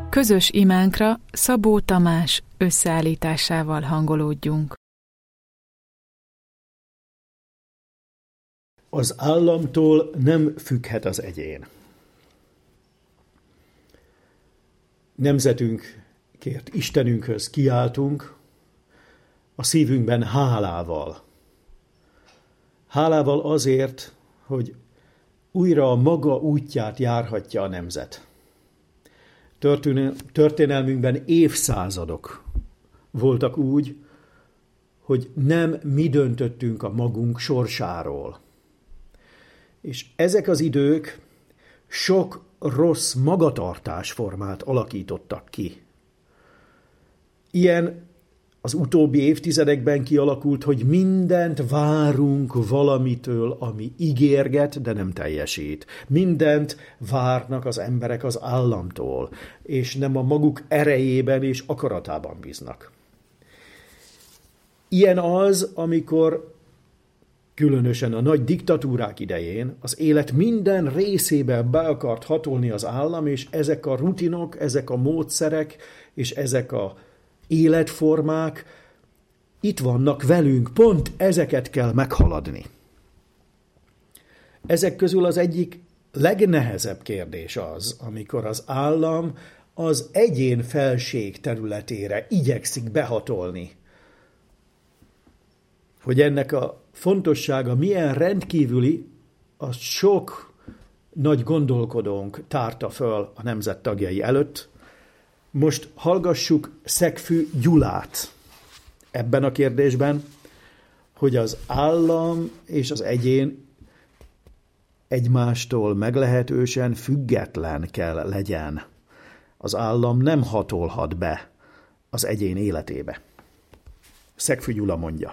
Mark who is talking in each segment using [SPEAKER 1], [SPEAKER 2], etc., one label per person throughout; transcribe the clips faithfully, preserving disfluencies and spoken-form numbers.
[SPEAKER 1] Közös imánkra Szabó Tamás összeállításával hangolódjunk.
[SPEAKER 2] Az államtól nem függhet az egyén. Nemzetünkért Istenünkhöz kiáltunk, a szívünkben hálával. Hálával azért, hogy újra a maga útját járhatja a nemzet. Történelmünkben évszázadok voltak úgy, hogy nem mi döntöttünk a magunk sorsáról. És ezek az idők sok rossz magatartásformát alakítottak ki. Ilyen az utóbbi évtizedekben kialakult, hogy mindent várunk valamitől, ami ígérget, de nem teljesít. Mindent várnak az emberek az államtól, és nem a maguk erejében és akaratában bíznak. Ilyen az, amikor különösen a nagy diktatúrák idején az élet minden részébe be akart hatolni az állam, és ezek a rutinok, ezek a módszerek, és ezek a életformák itt vannak velünk, pont ezeket kell meghaladni. Ezek közül az egyik legnehezebb kérdés az, amikor az állam az egyén felség területére igyekszik behatolni. Hogy ennek a fontossága milyen rendkívüli, azt sok nagy gondolkodónk tárta föl a nemzet tagjai előtt. Most hallgassuk Szegfű Gyulát ebben a kérdésben, hogy az állam és az egyén egymástól meglehetősen független kell legyen. Az állam nem hatolhat be az egyén életébe. Szegfű Gyula mondja.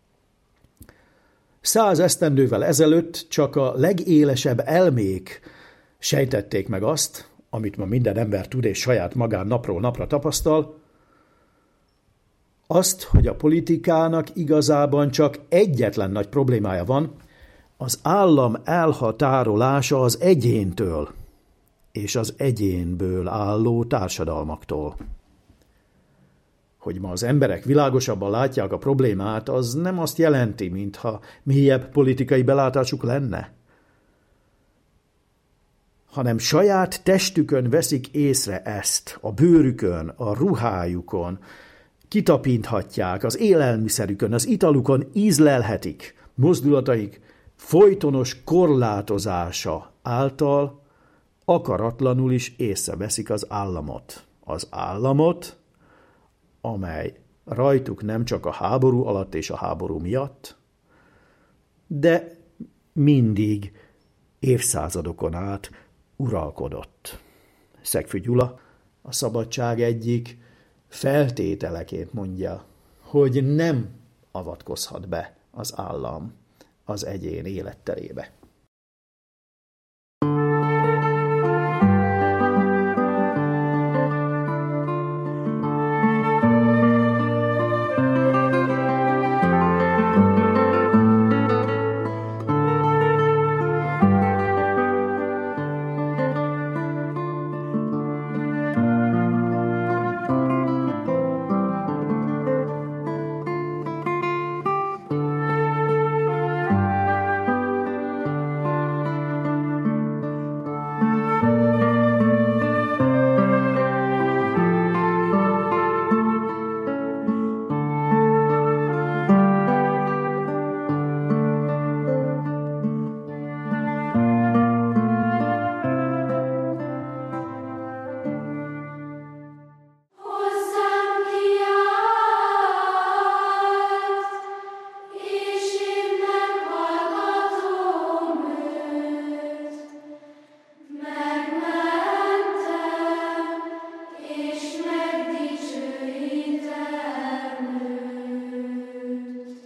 [SPEAKER 2] Száz esztendővel ezelőtt csak a legélesebb elmék sejtették meg azt, amit ma minden ember tud és saját magán napról napra tapasztal, azt, hogy a politikának igazában csak egyetlen nagy problémája van, az állam elhatárolása az egyéntől és az egyénből álló társadalmaktól. Hogy ma az emberek világosabban látják a problémát, az nem azt jelenti, mintha mélyebb politikai belátásuk lenne, hanem saját testükön veszik észre ezt, a bőrükön, a ruhájukon, kitapinthatják, az élelmiszerükön, az italukon ízlelhetik, mozdulataik folytonos korlátozása által akaratlanul is észreveszik az államot. Az államot, amely rajtuk nem csak a háború alatt és a háború miatt, de mindig évszázadokon át uralkodott. Szegfű Gyula a szabadság egyik feltételeként mondja, hogy nem avatkozhat be az állam az egyén életterébe.